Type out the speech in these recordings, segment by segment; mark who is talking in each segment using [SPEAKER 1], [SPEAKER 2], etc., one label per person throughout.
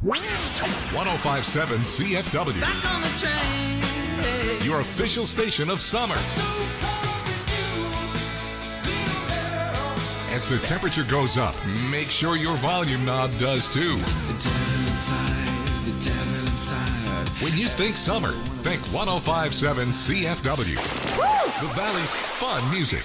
[SPEAKER 1] 1057 CFW.
[SPEAKER 2] Back on the train.
[SPEAKER 1] Your official station of summer. As the temperature goes up, make sure your volume knob does too.
[SPEAKER 3] The devil inside, the devil inside.
[SPEAKER 1] When you think summer, think 1057 CFW. The Valley's fun music.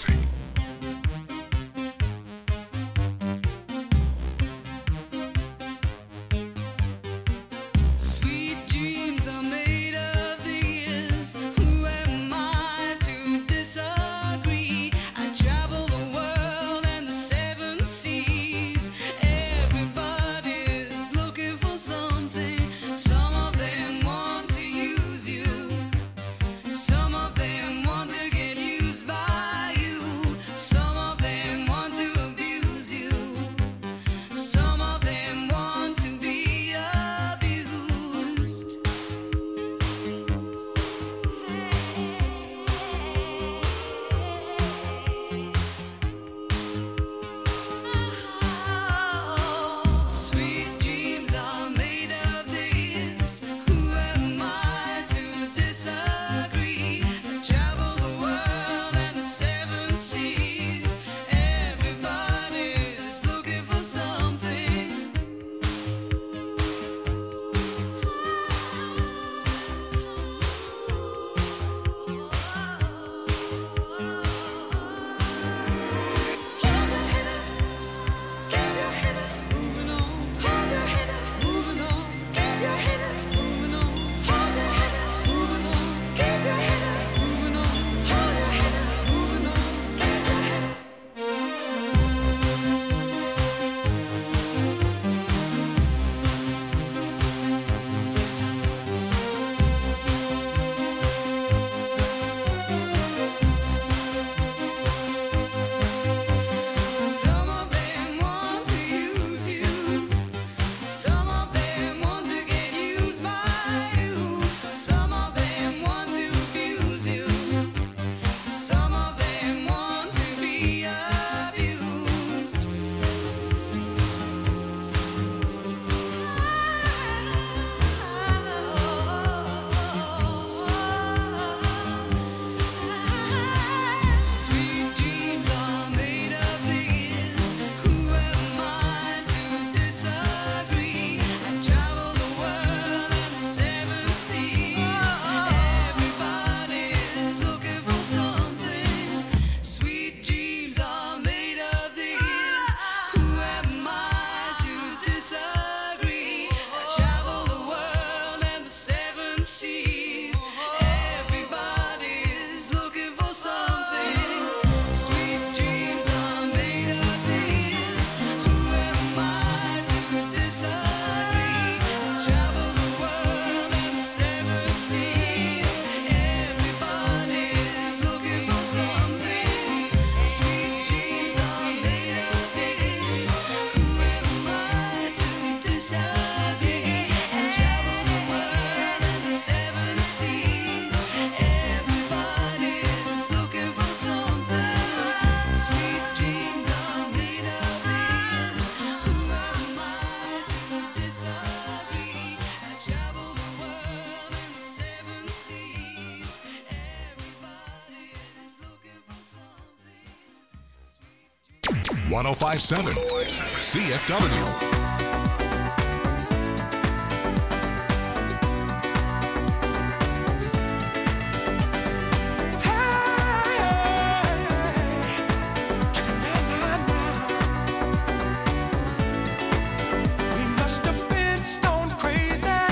[SPEAKER 2] Sweet dreams are made of these. Who am I to disagree? I travel the world and the seven seas. Everybody's looking for something. Some of them want to use you. Some of them want to get used by you. Some of them want to abuse you. Some of them want to be abused. Sweet dreams are made of this. Who am I to disagree? I travel the world and the seven seas. Everybody's looking for something. Hold your head up, keep your head up, moving on. Hold your head up, moving on. Keep your head up, moving on. Hold your head up, moving on. Keep your head up, moving on. Hold your head up, moving on. Keep your head up. Some of them want to use you. Some of them want to get used by you. Some of them want to abuse you. Some of them want to be abused. Sweet dreams are made of these. Who am I to disagree? I travel the world and the seven seas. Everybody's looking for something. Sweet dreams are made of these. Who am I to disagree? I travel the world and the seven seas. Everybody's looking for something. Sweet dreams are made of these. Who am I to disagree? I travel the world and the seven seas. Everybody's looking for something. Sweet dreams are made of these. Who am I to disagree? I travel the world and the seven seas. Everybody's looking for something. Sweet dreams are made of these. Who am I to disagree? I travel the world and the seven seas. Everybody's looking for something.
[SPEAKER 1] 1057 CFW.
[SPEAKER 4] We must have been stone crazy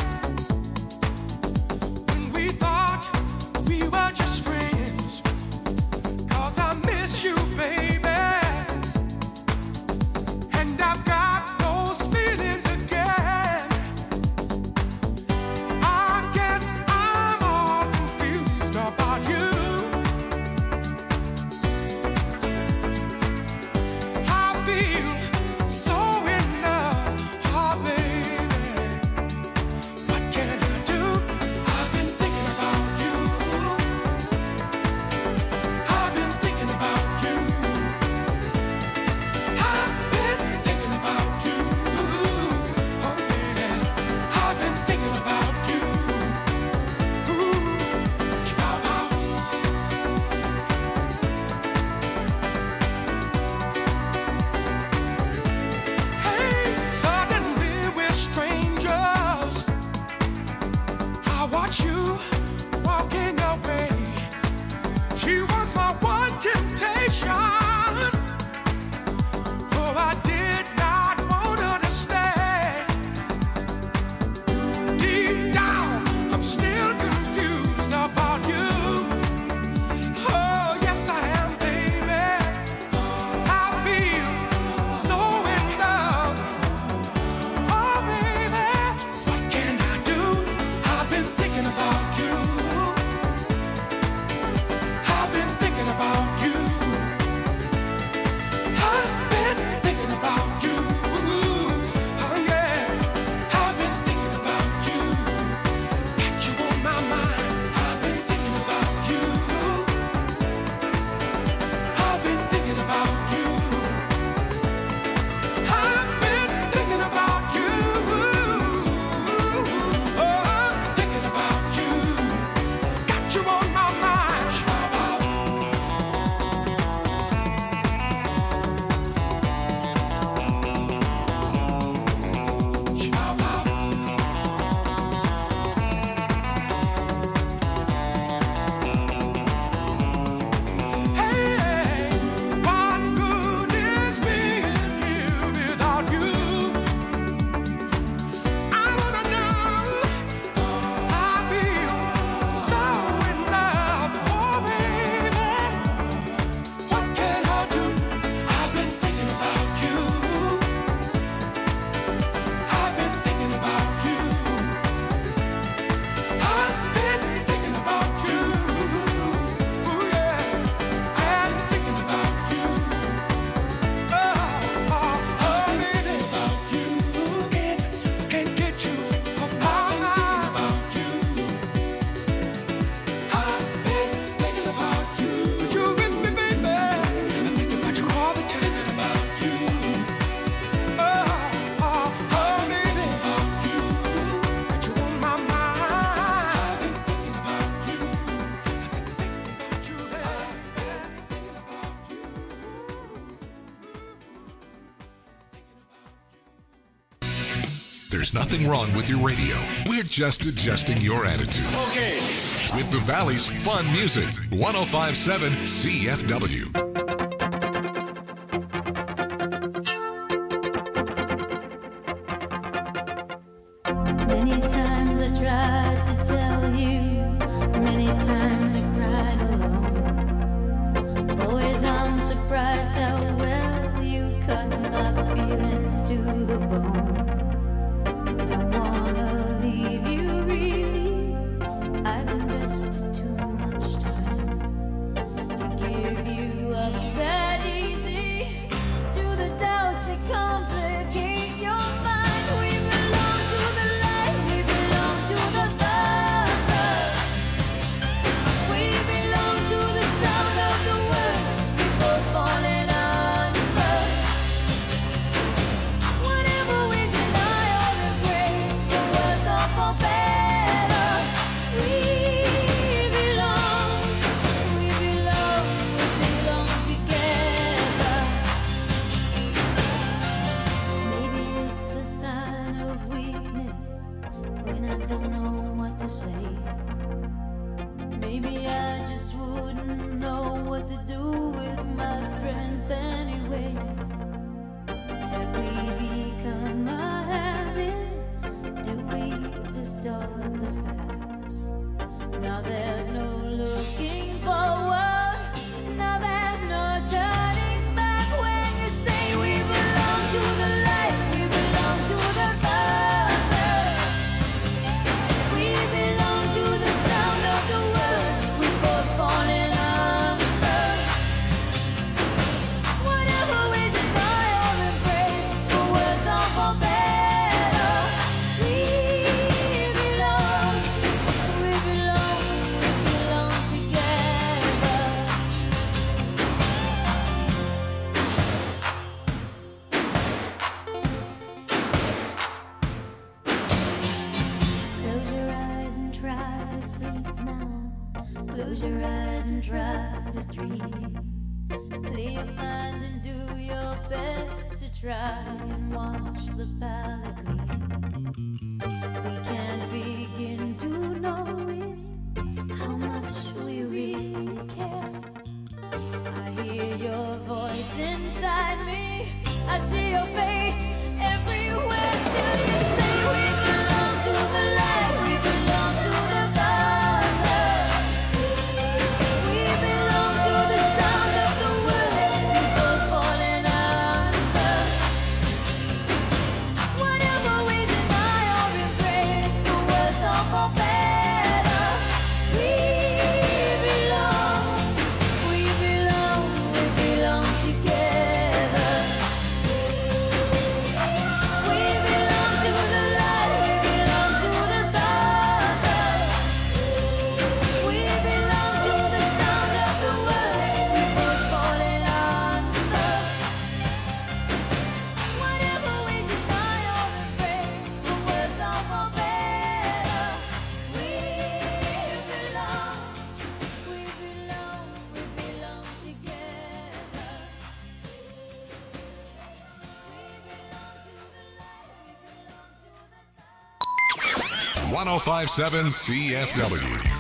[SPEAKER 4] when we thought we were just friends. 'Cause I miss you, baby, and I've got those feelings. watch you walking away. She was my one temptation. Oh, I did not want her to stay. Deep down, I'm still confused about you. Oh, yes, I am, baby. I feel so in love. Oh, baby, what can I do? I've been thinking about you. I've been thinking about you. I've been thinking about you. Oh, yeah. I've been thinking about you. Got you on my mind. I've been thinking about you. I've been thinking about you. I've been thinking about you. Oh, thinking about you. Got you on my mind. Hey, what good is being here without you? I wanna know. I feel so in love, oh baby. What can I do? I've been thinking about you. I've been thinking about you. I've been thinking about you. Ooh, yeah. I've been thinking about you. Oh, baby. About you. Can't get you off my mind. About you. I've been thinking about you. You with me, baby. I think about you all the time. About you. Oh, baby. About you. Got you on my mind. I've been thinking about you. I said thinking about you, baby. Thinking about you.
[SPEAKER 1] There's nothing wrong with your radio. We're just adjusting your attitude.
[SPEAKER 5] Okay.
[SPEAKER 1] With the Valley's fun music, 1057 CFW.
[SPEAKER 6] Many times I tried to tell you, many times I cried alone. Always I'm surprised how well you cut my feelings to the bone. Don't wanna leave you really, I've invested too much time to give you up that easy to the doubts that complicate your mind. We belong to the light, we belong to the love. We belong to the sound of the words we both falling under. Whatever we deny or embrace, for worse or for better, we belong together. Maybe it's a sign of weakness when I don't know what to say. Maybe I just wouldn't know what to do with my strength anyway. Have we become a habit? Do we distort the facts? Now there's no looking forward. Now there's no turning back when you say we belong to the light, we belong to the love. We belong to the sound of the words we both falling under. Whatever we deny or embrace, for worse or for better, we belong together. Close your eyes and try to sleep now. Close your eyes and try to dream. Clear your mind and do your best to try and watch the palette gleam. We can't begin to know
[SPEAKER 1] 1057 CFW.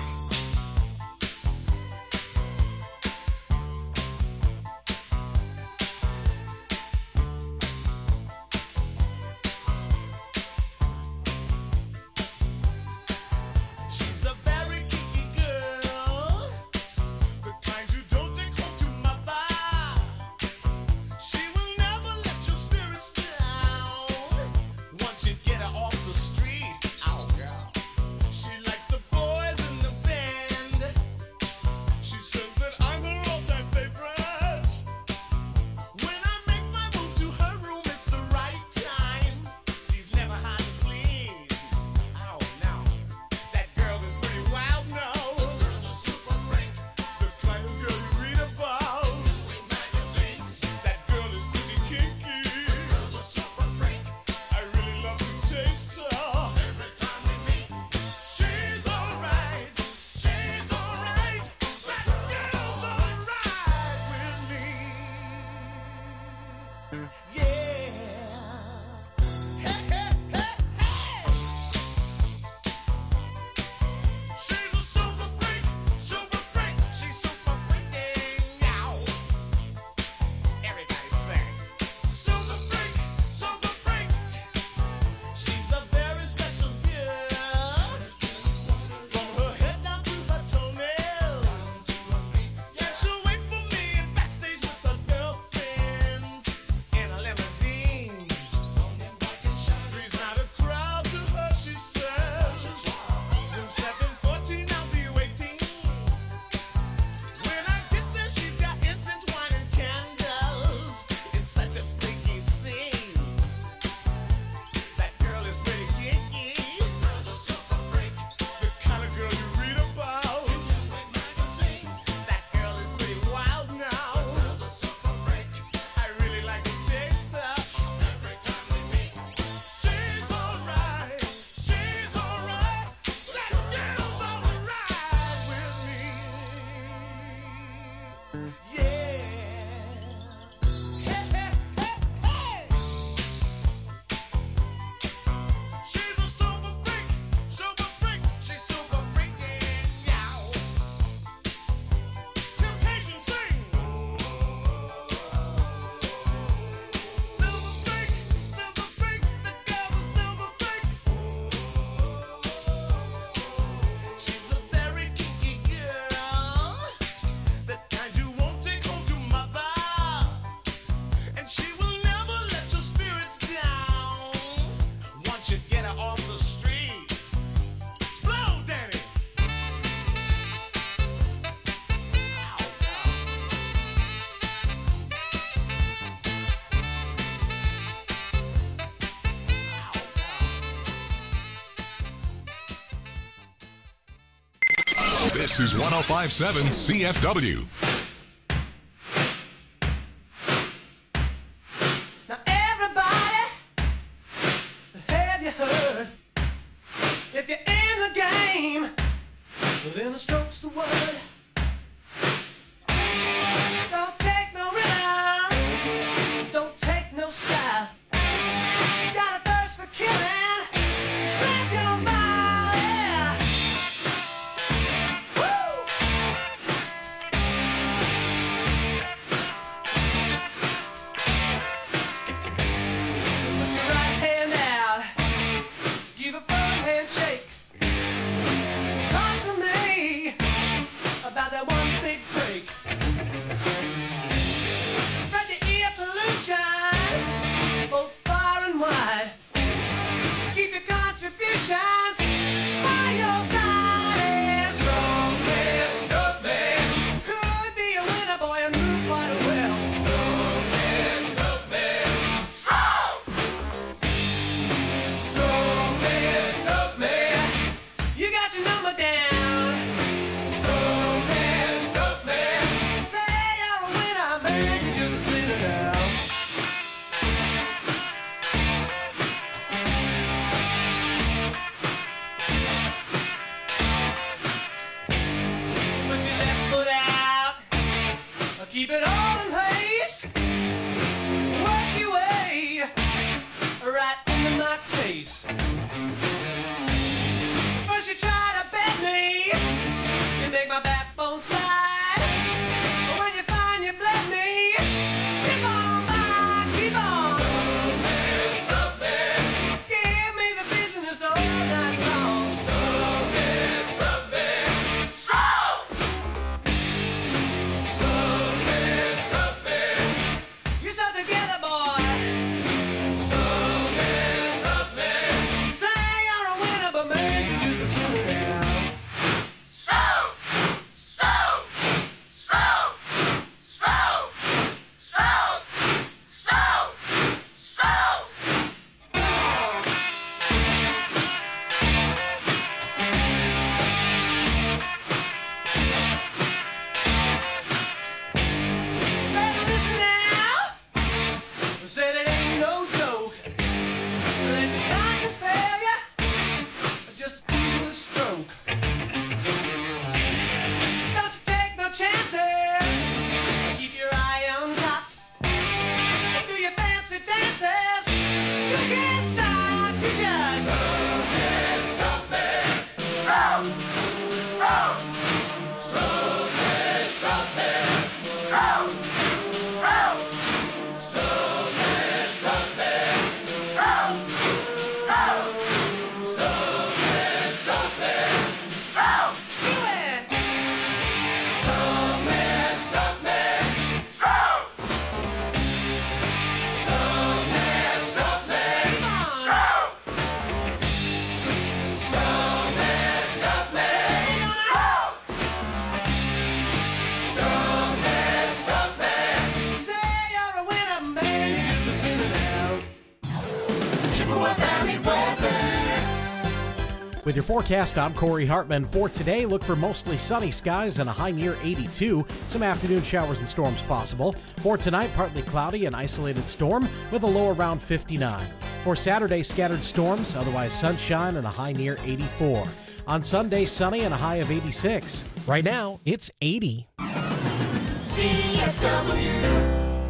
[SPEAKER 5] She's a very kinky girl, the kind you don't take home to mother. She will never let your spirits down once you get her off the street. Oh, girl. She likes the boys in the band. She says that I'm her all-time favorite. When I make my move to her room, it's the right time. She's never hard to please. Oh, no. That girl is pretty wild now. The girl's a super freak. The kind of girl you read about. In magazines. That girl is pretty kinky. The girl's a super freak. I really love to taste her. Every time we meet. She's alright. She's alright. That girl's alright with me. Yeah. Hey, hey, hey, hey. She's a super freak, super freak. She's super freaking out. Everybody sing. Super freak, super freak. She's a very special girl. From her head down to her toenails. Yeah, she'll wait for me in backstage with her girlfriends in a limousine. Three's not a crowd to her, she says. Room 714, I'll be waiting. When I get there, she's got incense, wine, and candles. It's such a freaky scene. That girl is pretty kinky. The girl's a super freak. The kind of girl you read about. That girl is pretty wild now. The girl's a super freak. I really like to taste her. Every time we meet. She's alright. She's alright. That girl's alright with me. Yeah. Hey, hey, hey, hey. She's a super freak. Super freak. She's super freaking out. Temptation sing. Silver freak. Silver freak. The girl's a silver freak. She's a very kinky girl, the kind you won't take home to mother. And she will never let your spirits down once you get her off the street. Blow, Danny.
[SPEAKER 1] This is 1057 CFW.
[SPEAKER 4] Now everybody, have you heard? If you're in the game, well, then the stroke's the word. Don't take no rhythm, don't take no style. Got a thirst for killing, grab your vial, yeah. Woo! Put your right hand out, give a firm handshake. Talk to me about that one big break. Spread the ear pollution both far and wide. Keep your contributions by your side. And strong man, stroke man. Could be a winner, boy, and move quite well. Strong man, stroke man. Strong man, stroke man. You got your number down. Strong man, stroke man. Say you're a winner, man. You're just a sinner now. Put your left foot out. Keep it all in place. Work your way right into my face.
[SPEAKER 5] chances. Keep your eye on top. Do your fancy dances. You can't stop. You just can't stop me. Stop me. Stop me.
[SPEAKER 7] With your forecast, I'm Corey Hartman. For today, look for mostly sunny skies and a high near 82. Some afternoon showers and storms possible. For tonight, partly cloudy and isolated storm with a low around 59. For Saturday, scattered storms, otherwise sunshine and a high near 84. On Sunday, sunny and a high of 86.
[SPEAKER 8] Right now, it's 80.
[SPEAKER 5] CFW.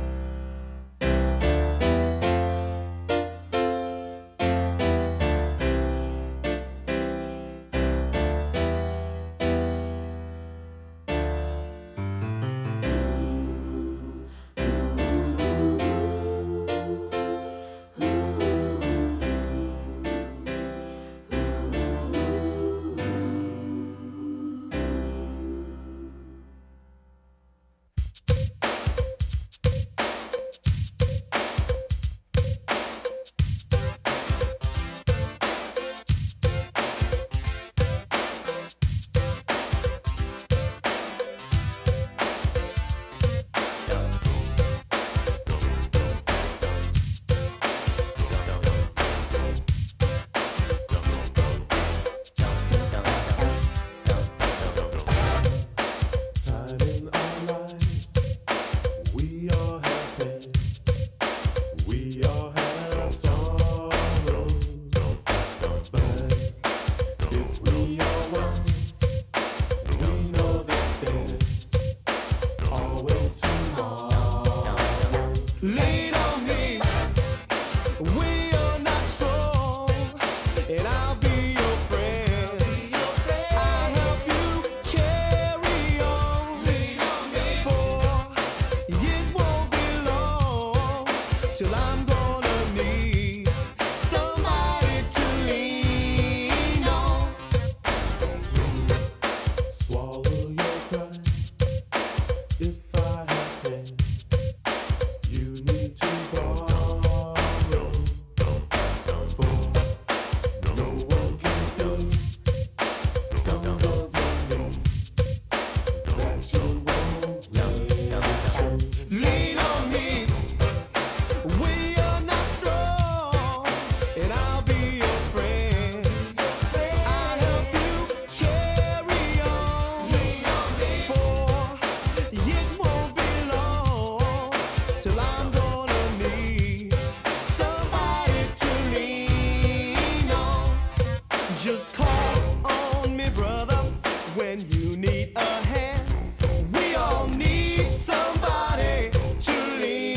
[SPEAKER 9] Just call on me, brother, when you need a hand. We all need somebody to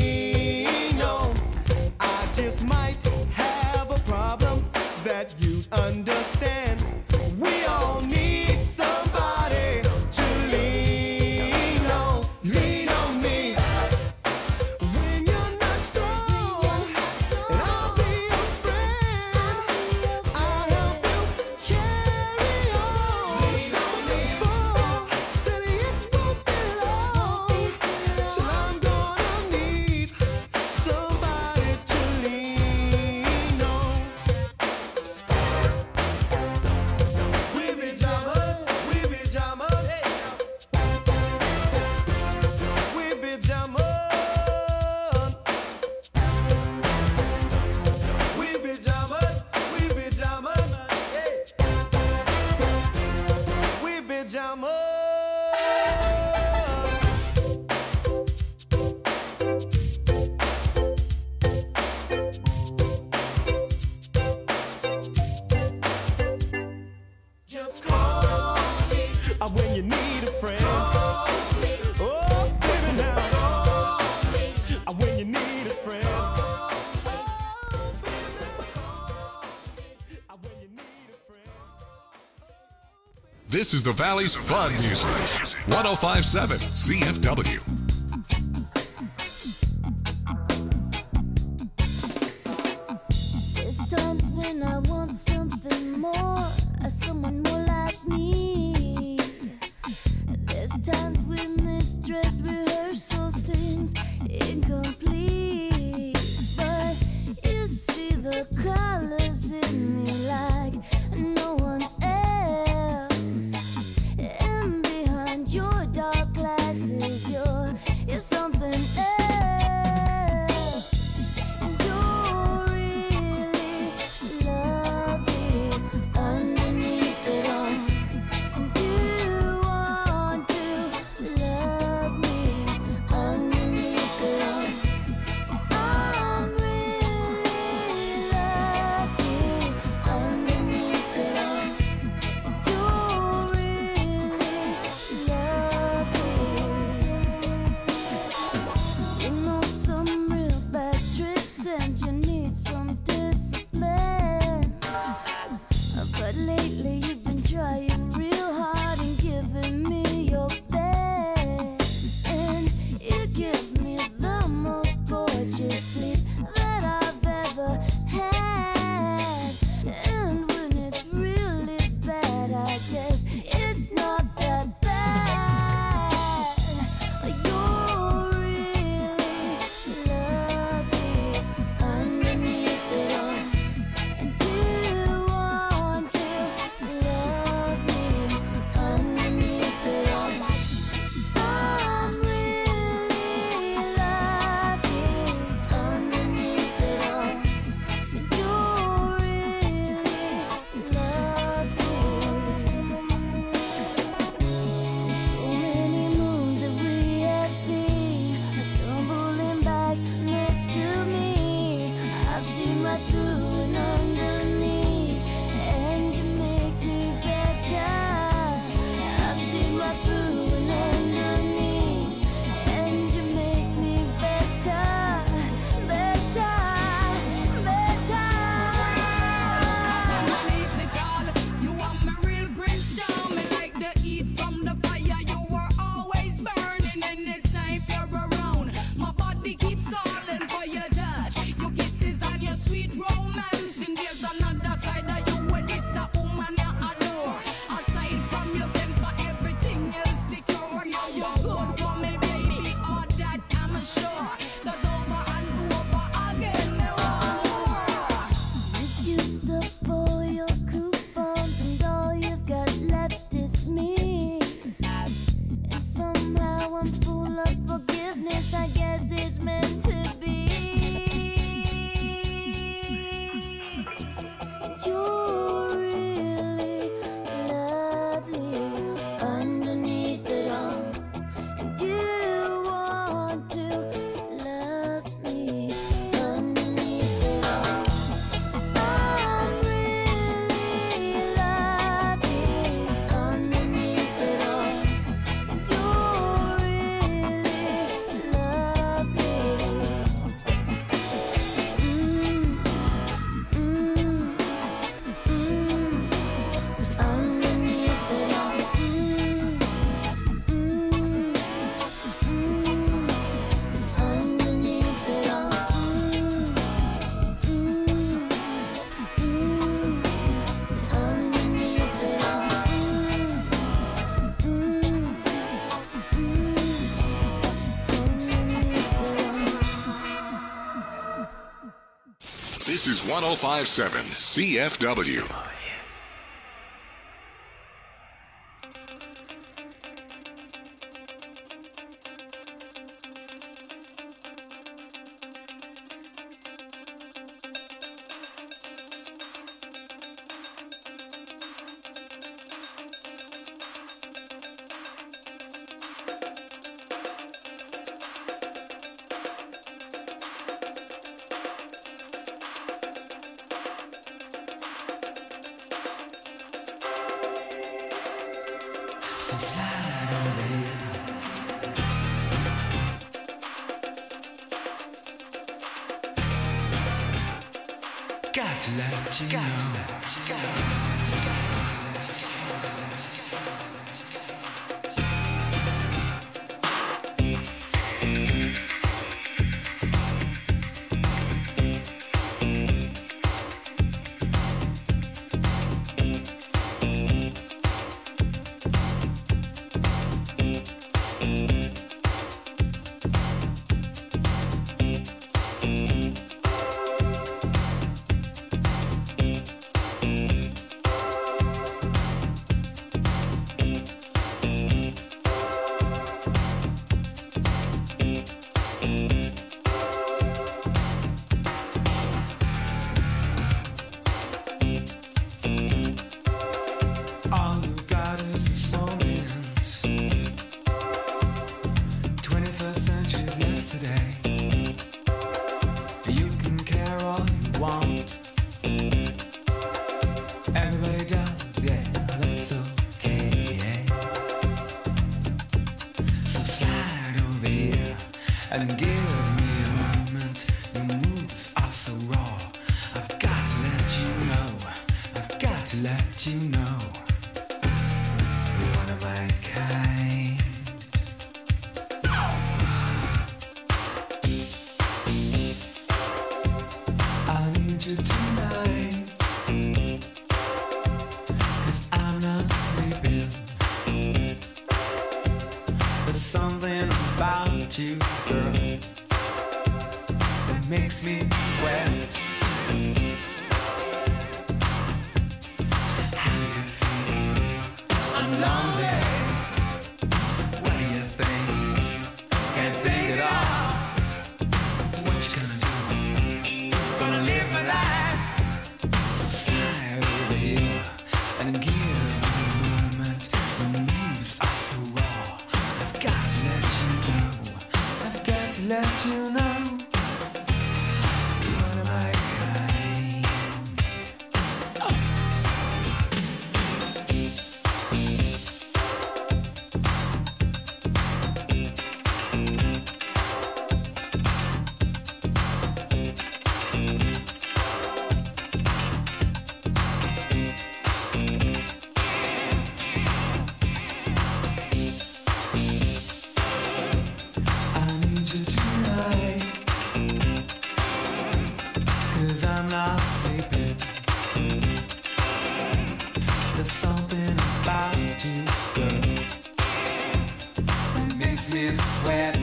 [SPEAKER 9] lean on. I just might have a problem that you'd understand. We all need somebody to lean on. Lean on me when you're not strong, and I'll be your friend. I'll help you carry on. Lean on me. For said it won't be long till I'm gonna need somebody to lean on. We be jamming, we be jamming, we be jamming, we be jamming, we be jamming, we be jamming. Just call me when you need a friend. Call me
[SPEAKER 1] This is the Valley's fun music. 1057 CFW.
[SPEAKER 6] There's times when I want something more, someone more like me. There's times when this dress rehearsal seems incomplete. But you see the colors in me like no one else. And behind your dark glasses, you're something else. And you're really lovely underneath it all. And you want to love me underneath it all. I'm really lucky underneath it all. You're really lovely. You know some real bad tricks and you need some discipline. But lately you've been trying real hard and giving me your best. And you give me the most gorgeous sleep that I've ever had. And when it's really bad, I guess it's not that bad. You're really lovely underneath it all. And you want to love me underneath it all. I'm really lucky underneath it all. And you're really lovely. So many moons that we have seen are stumbling back next to me. I've seen right through and underneath, and you make me better. I've seen right through and underneath, and you make me better, better, better.
[SPEAKER 2] Underneath it all, you want my real brimstone. Me like the heat from the fire. You were always burning anytime you're around. My body keeps calling for your touch, your kisses and your sweet romance. And there's another side of you where this a woman I adore. Aside from your temper, everything else secure. You're good for me, baby. All that I'm sure. 'Cause over and over again, there are more.
[SPEAKER 6] You used up all your coupons and all you've got left is me. And somehow I'm full of forgiveness, I guess it's meant to be. And you're really lovely underneath it all. And you want to love me underneath it all. I'm really lucky underneath it all. And you're really lovely. Underneath it all. Underneath it all. Underneath it all.
[SPEAKER 1] This is 1057 CFW.
[SPEAKER 3] Got to let you know. and give me a moment. Your moves are so raw. I've got to let you know. I've got to let you know. You're one of my kind. I need you tonight, 'cause I'm not sleeping. There's something about you, girl, that makes me sweat. How do you feel? I'm lonely. What do you think? Can't think at all. What you gonna do? Gonna live my life. So slide over here and give me a moment. Your moves are so raw. I've got to let you know. I've got to let you know. You're one of my kind. I need you tonight, 'cause I'm not sleeping. There's something about you, girl, that makes me sweat.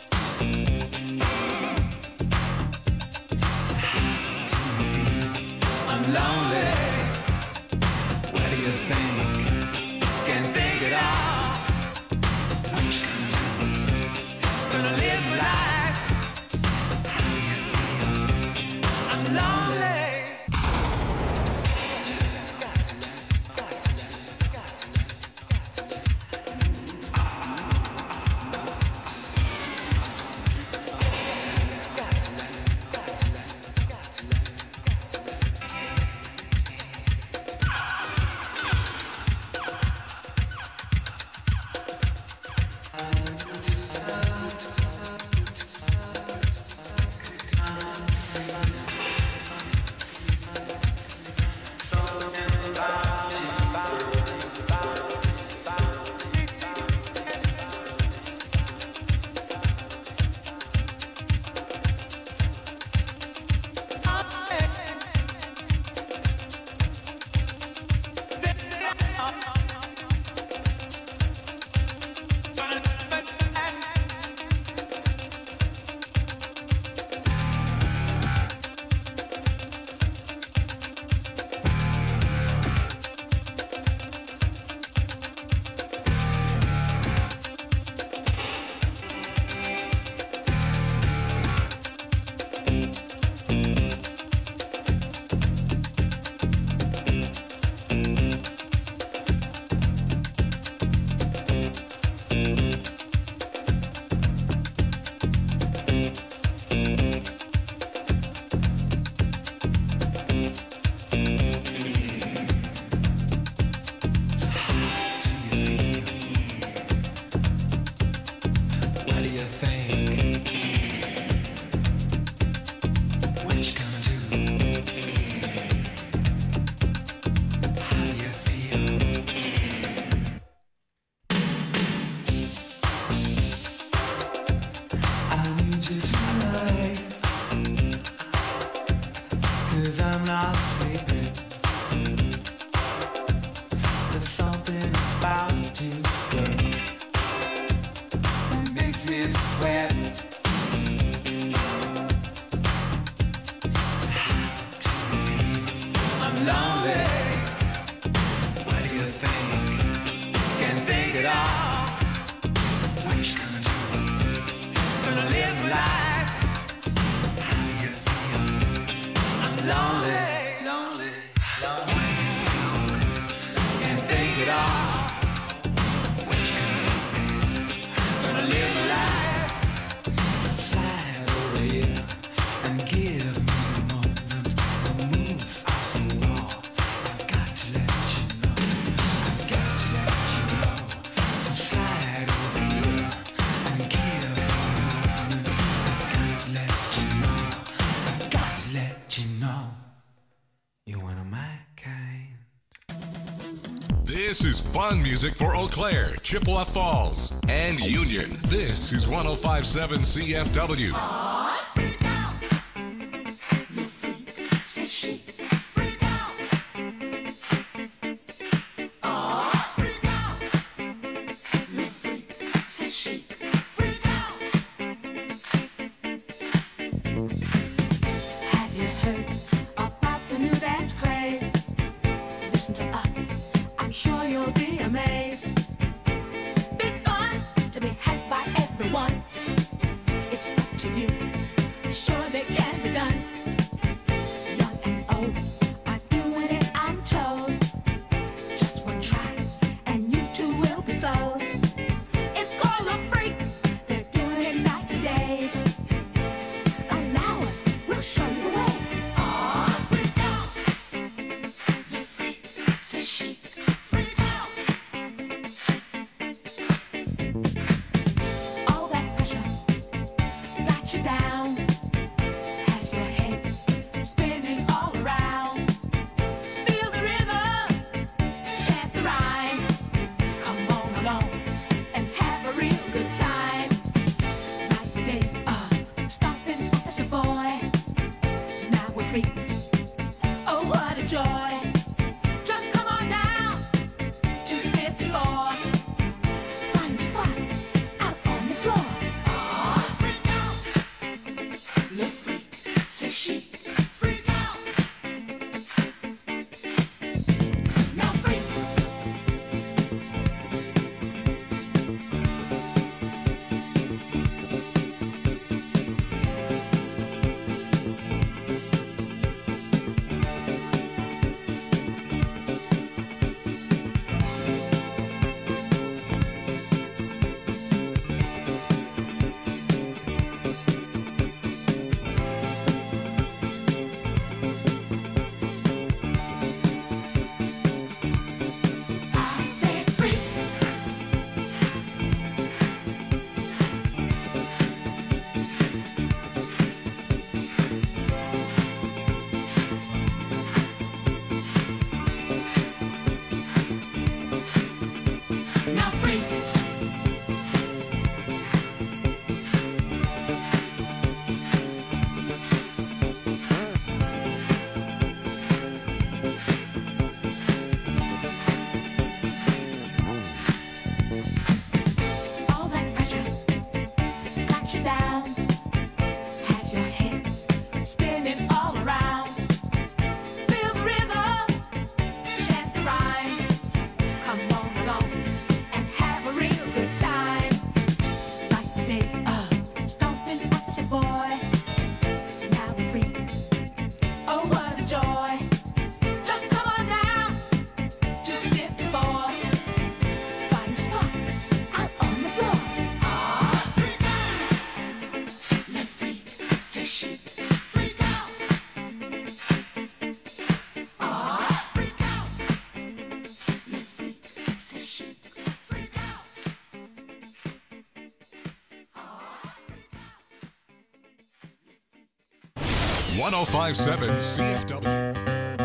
[SPEAKER 3] So how do you feel? I'm lonely. What do you think? Can't think at all. What you gonna do? Gonna live my life. How do you feel? I'm lonely. What do you think? What you gonna do? How do you feel? I need you tonight, 'cause I'm not sleeping. There's something about you, girl, that makes me sweat. So how do you feel? I'm lonely. What do you think? Can't think at all. What you gonna do? Gonna live my life. How do you feel? I'm lonely. Lonely. Lonely. Can't think at all. What you gonna do? Gonna live my life. So slide over here and give me a moment. The moves are so raw. I've got to let you know. I've got to let you know. So slide over here and give me a moment.
[SPEAKER 1] This is fun music for Eau Claire, Chippewa Falls, and Union. This is 1057 CFW.
[SPEAKER 6] Have you heard about the new dance craze? Listen to us, I'm sure you'll be amazed. Big fun to be had by everyone. It's up to you, surely can be done. Young and old are doing it, I'm told. Just one try, and you too will be sold. It's called a freak, they're doing it night and day. Allow us, we'll show you the way. Aw, freak out. The freak says she. Freak out. All that pressure got you down. Has your head spinning all around. Feel the rhythm, chant the rhyme. Come on along and have a real good time. Like the days of stopping as a boy. Now we're free. Oh, what a joy. Just come on down to the 5th floor. Find a spot out on the floor. Aw, freak out. The freak says she. Freak out. Now freak. I said freak. Now freak. All that pressure got you down. Has your head spinning all around. Feel the rhythm, chant the rhyme. Come on along and have a real good time. Like the days of stomping at your boy. Now we're free. Oh, what a joy. Just come on down to the 5th floor. Find a spot out on the floor. Aw, freak out. The freak says she. Freak out. Aw, freak out. The freak says she. Freak out.
[SPEAKER 1] 1057 CFW.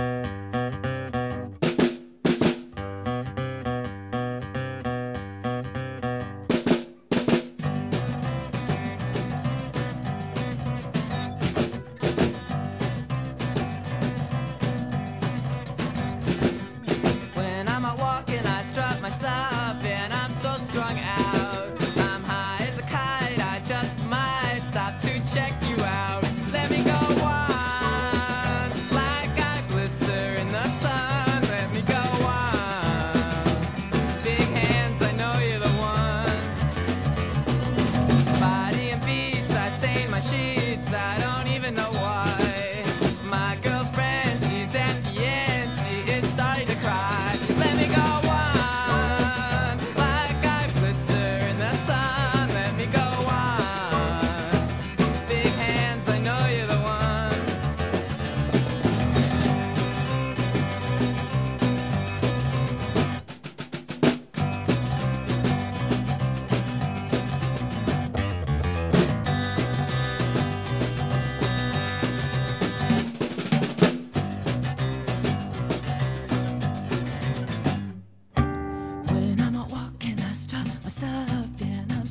[SPEAKER 10] When I'm out walking, I strut my stuff, and I'm so strung out. I'm high as a kite, I just might stop to check you out. Let me go on, like I've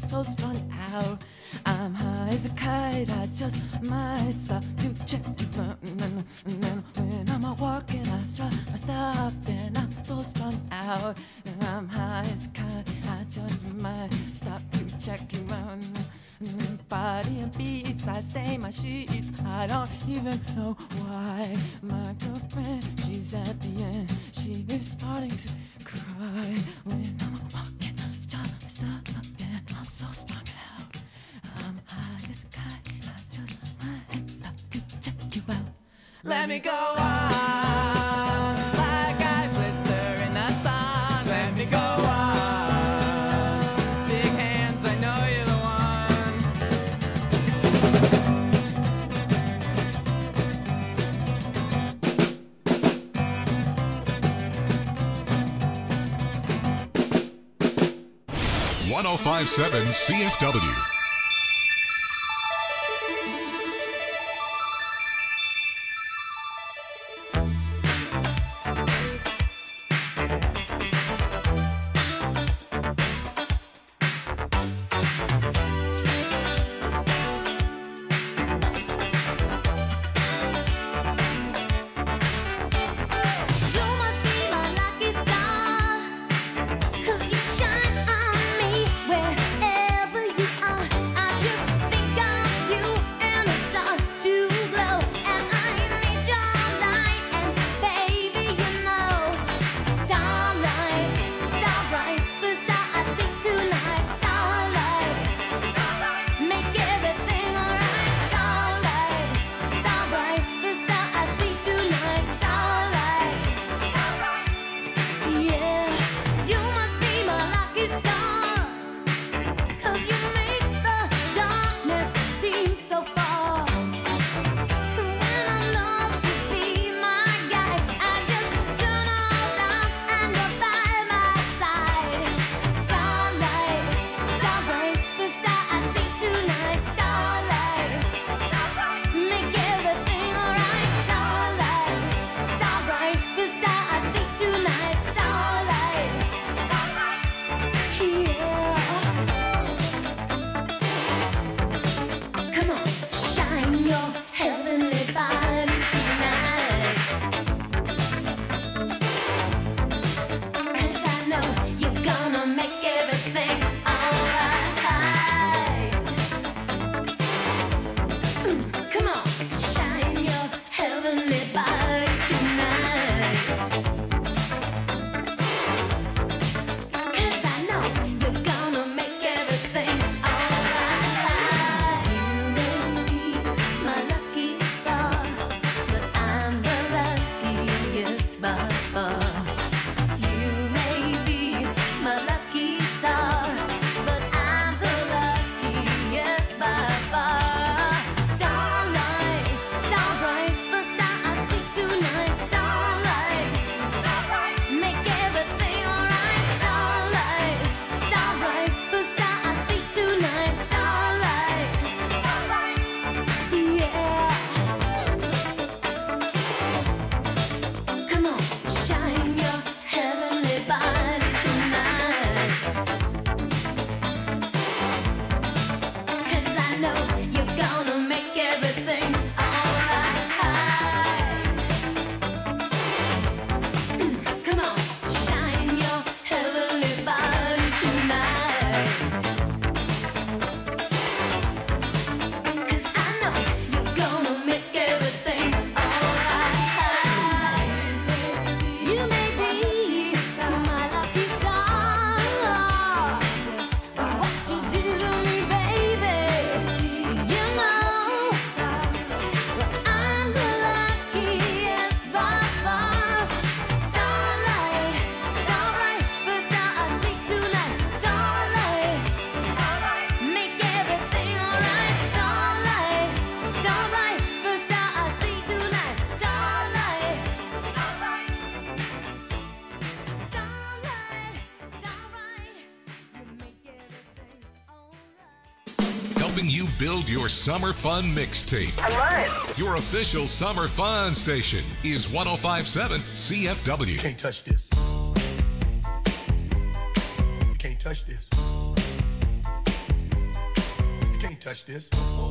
[SPEAKER 10] so strung out. I'm high as a kite, I just might stop to check you out. And then when I'm walking, I stop, and I'm so strung out. And I'm high as a kite, I just might stop to check you out. Body and beats, I stain my sheets. I don't even know why. My girlfriend, she's at the end. She is starting to cry when I'm walking. Stop, and I'm so strung out. I'm high as a kite. I just might stop to check you out. Let me go on like I blister in the sun. Let me go on. Big hands, I know you're the
[SPEAKER 1] one. 1057 CFW.
[SPEAKER 6] Wherever you are, I just think of you.
[SPEAKER 1] helping you build your summer fun mixtape.
[SPEAKER 11] I love it.
[SPEAKER 1] Your official summer fun station is 105.7 CFW.
[SPEAKER 12] Can't touch this. You can't touch this.
[SPEAKER 11] can't touch this.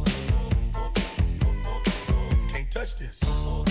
[SPEAKER 11] Can't touch this.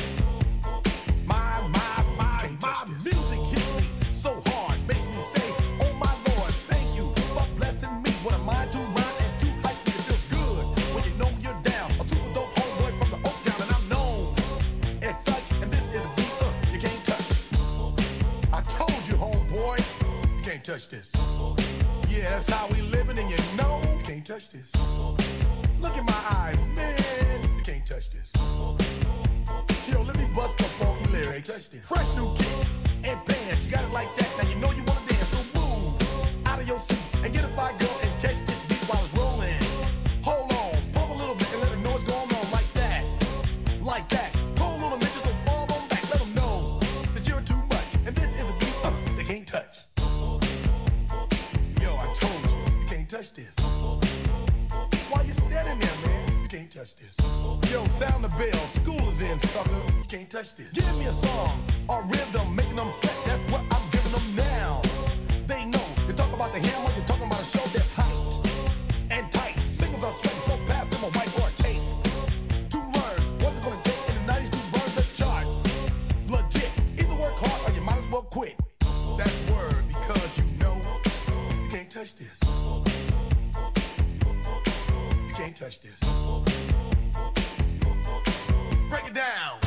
[SPEAKER 11] My music hits me so hard, makes me say, oh my Lord, thank you for blessing me. What a mind to rhyme and to hype me, it feels good when you know you're down. A super dope homeboy from the Oak Town, and I'm known as such, and this is a beat you can't touch. I told you, homeboy, you can't touch this. Yeah, that's how we living, and you know you can't touch this. Look in my eyes, man, you can't touch this. Yo, let me bust the funky lyrics. Fresh new kicks and bands, you got it like that. Now you know you wanna dance, so move out of your seat and get a fire girl and catch this beat while it's rolling. Hold on, pump a little bit and let them know what's going on like that. Like that. Hold on a minute, don't fall on back. Let them know that you're too much. And this is a beat they can't touch. Yo, I told you, you can't touch this. Why you standing there, man? You can't touch this. Yo, sound the bell, school is in, sucker. You can't touch this. Give me a song or rhythm, making them sweat. That's what I'm giving them now. They know. You talk about the hammer, you're talking about a show that's hyped and tight. Singles are sweating so fast, them a white or a tape. To learn what it's gonna take in the 90s to burn the charts. Legit. Either work hard or you might as well quit. That's word because you know you can't touch this. You can't touch this. Break it down.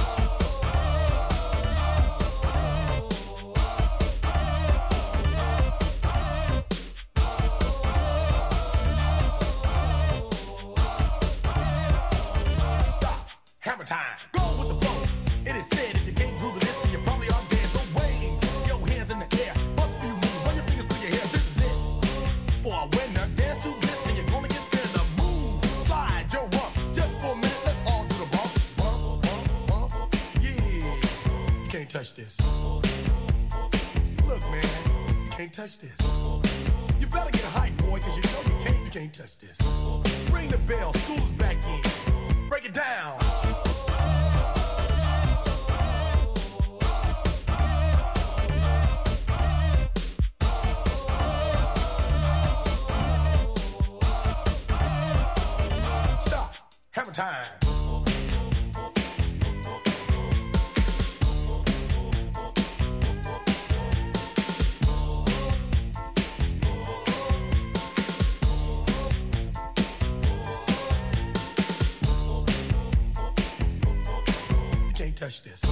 [SPEAKER 11] Stop. Hammer time. Go with the flow. It is said if you can't groove this, then you probably are dead. So wave your hands in the air. Bust a few moves. Run your fingers through your hair. This is it. For a winner, dance to this, and you're gonna get there. The move. Slide your rump. Just for a minute, let's all do the bump. Bump, bump, bump. Yeah. You can't touch this. Look, man. You can't touch this. You better get a hype, boy, cause you know you can't touch this. Ring the bell. School's back in. Break it down. Stop. Hammer time. You can't touch this.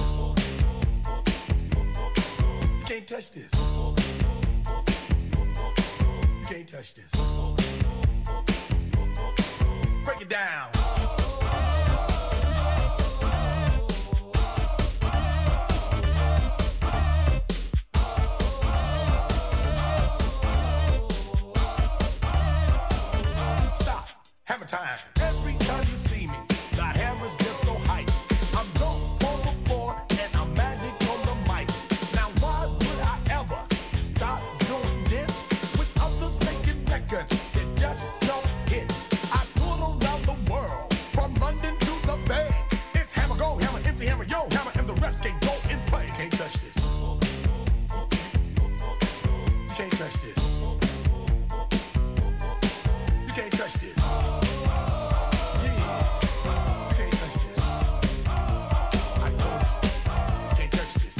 [SPEAKER 11] You can't touch this. You can't touch this. Break it down. Stop. Hammer time. Every time you see me, the hammer's just so hype. I'm dope on the floor and I'm magic on the mic. Now why would I ever stop doing this with others making records that just don't hit? I tour around the world, from London to the Bay. It's hammer, go hammer, empty hammer, yo hammer, and the rest can go and play. You can't touch this. You can't touch this. You can't touch this. Can't touch this.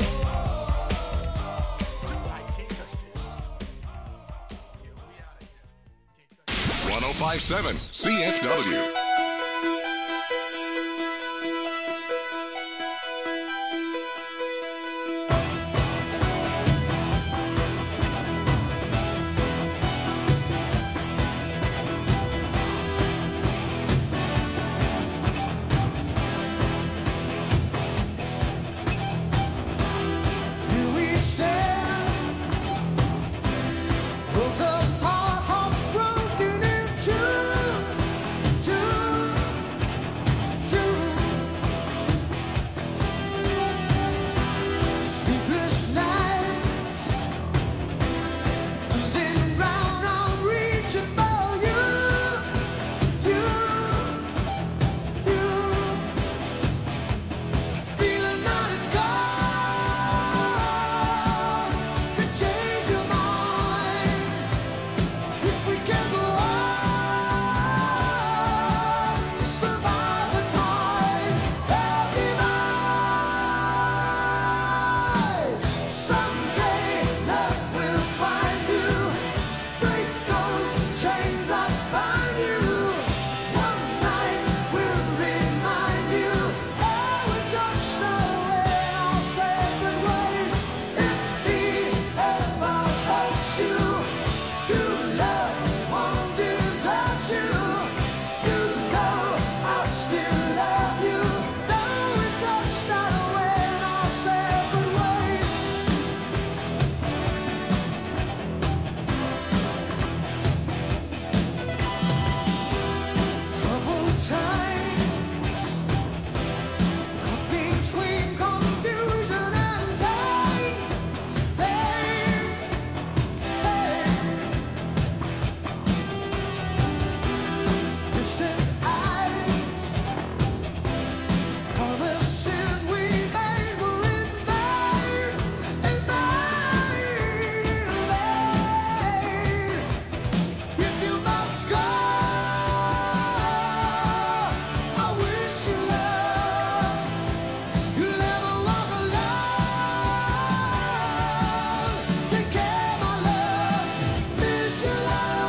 [SPEAKER 1] 1057 CFW.
[SPEAKER 9] Here we stand, worlds apart, hearts broken in two. love won't desert you. You know I still love you. Though we touched our way in our separate ways. Troubled times caught between confusion and pain. Pain, pain. Distant eyes, promises we made were in vain, in vain. If you must go, I wish you love. You'll never walk alone. Take care, my love. Miss you,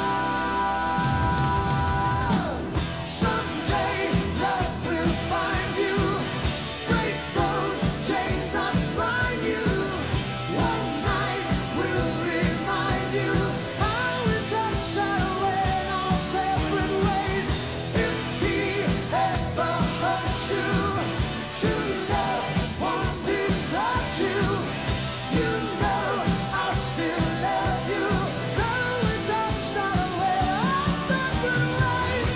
[SPEAKER 9] love. Someday love will find you. Break those chains that bind you. One night will remind you how we touched our way in our separate ways. If he ever hurt you, true love won't desert you. You know I still love you. Though we touched our way in our separate ways.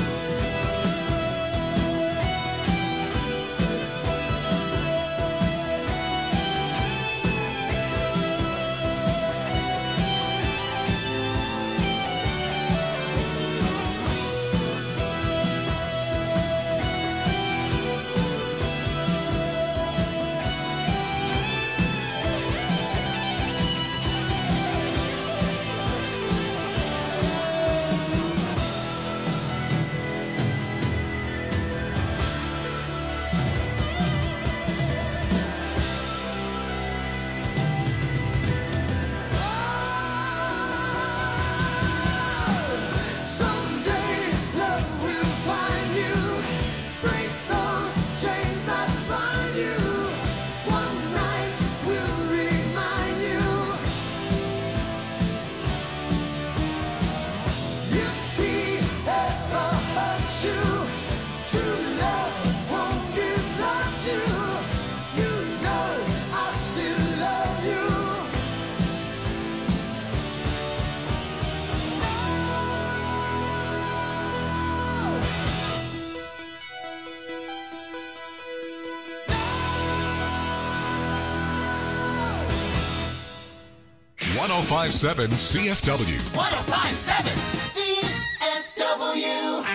[SPEAKER 9] Someday love will find you. Break those chains that bind you. One night will remind you. If he ever hurts you, true love won't desert you. You know I still love you.
[SPEAKER 1] 1057 CFW.
[SPEAKER 3] 1057 CFW.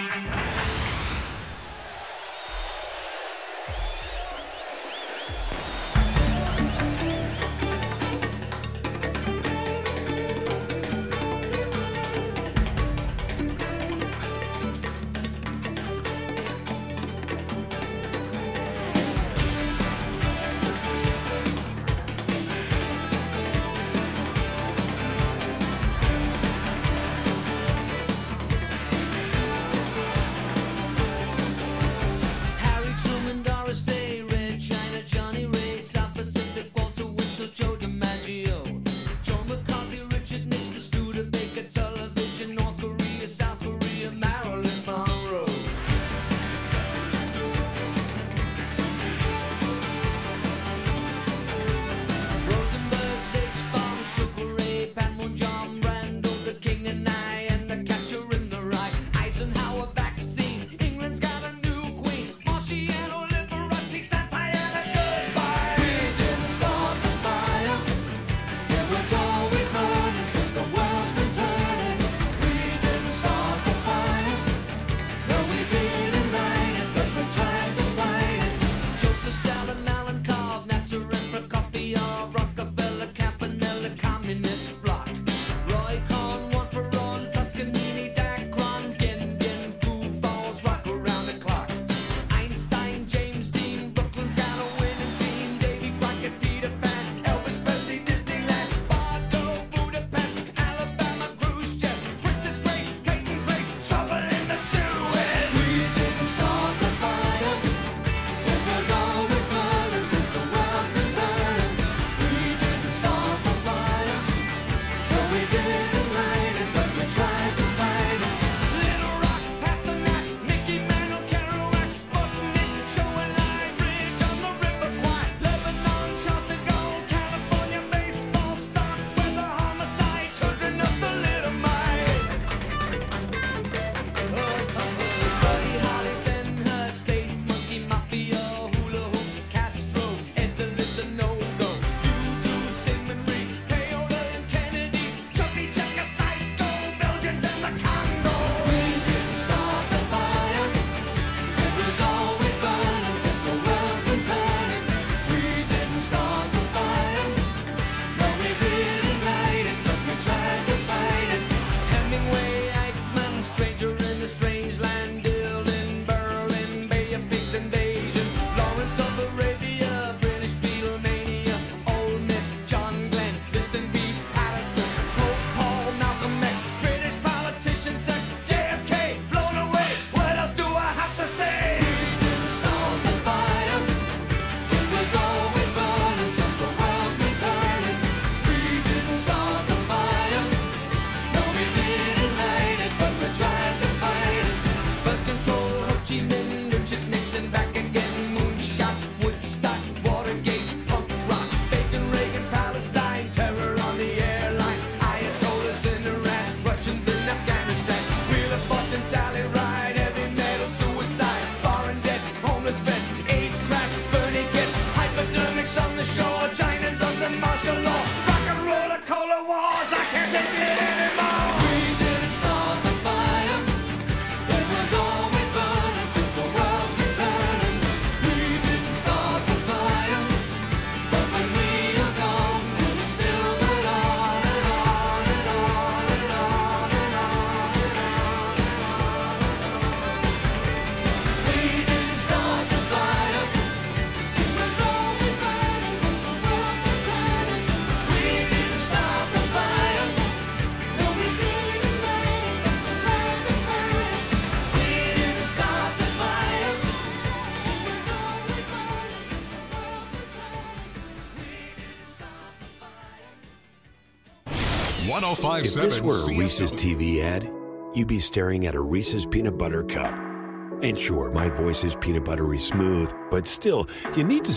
[SPEAKER 1] 1057
[SPEAKER 12] If this were a
[SPEAKER 1] CFW.
[SPEAKER 12] Reese's TV ad, you'd be staring at a Reese's peanut butter cup. And sure, my voice is peanut buttery smooth, but still, you need to